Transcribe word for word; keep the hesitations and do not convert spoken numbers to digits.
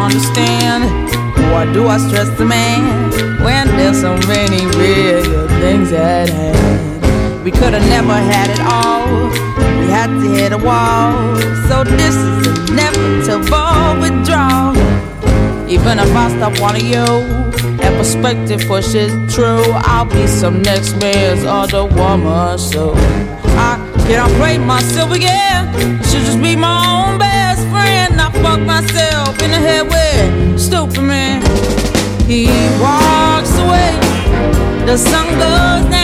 understand. Why do I stress the man when there's so many real things at hand? We could have never had it all. We had to hit a wall. So this is inevitable withdrawal. Even if I stop wanting you, and perspective pushes true, I'll be some next man's other woman. So I can't play myself again. Should just be my own best friend. I fuck myself in the head with stupid man. He walks away, the sun goes down.